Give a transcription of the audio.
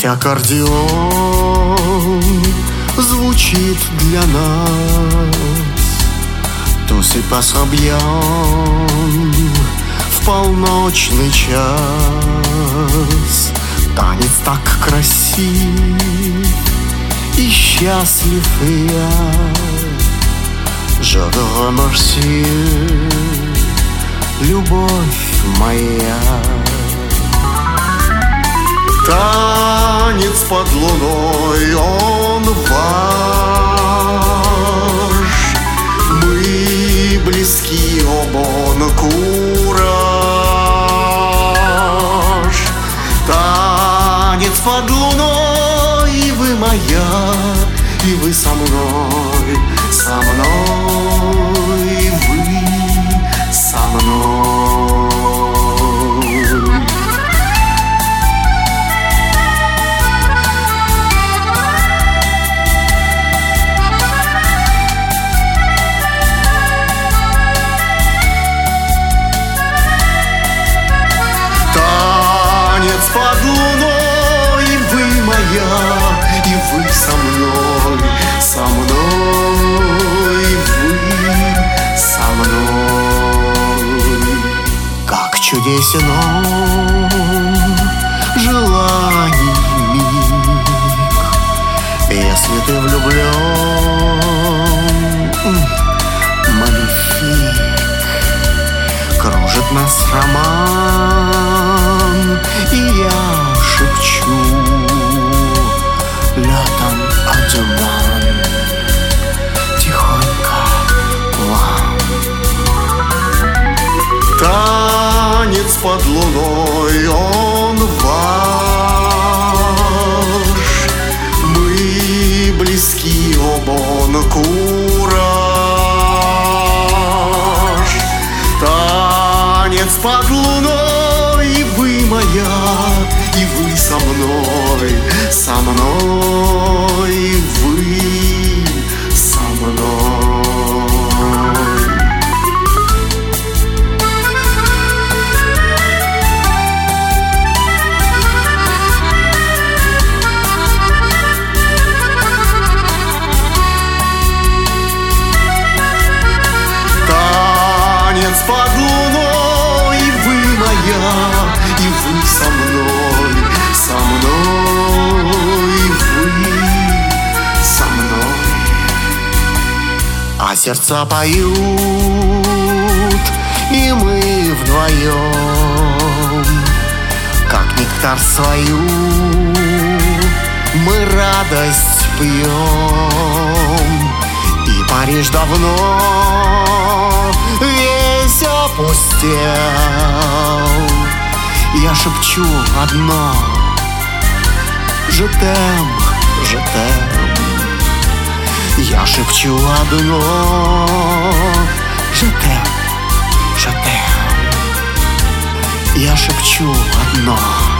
Ведь аккордеон звучит для нас. Tout se passera bien в полночный час. Танец так красив и счастлив я. Je te remercie, любовь моя. Танец под луной, он ваш. Мы близки, о бон кураж. Танец под луной, и вы моя, и вы со мной, со мной, вы со мной. Танец под луной, и вы моя, и вы со мной, со мной, вы со мной. Как чудесен он, желаний миг, если ты влюблен, малефик. Кружит нас роман, и я шепчу летом одуван тихонько вам. Танец под луной, он ваш. Мы близки, о бон кураж. Танец под луной, и вы моя, и вы со мной, со мной, вы со мной. Танец под луной, и вы моя, и вы со мной, со мной, вы со мной. А сердца поют, и мы вдвоем, как нектар свою, мы радость пьем. И Париж давно весь опустел. Я шепчу одно: je t'aime, je t'aime. Я шепчу одно: je t'aime, je t'aime. Я шепчу одно: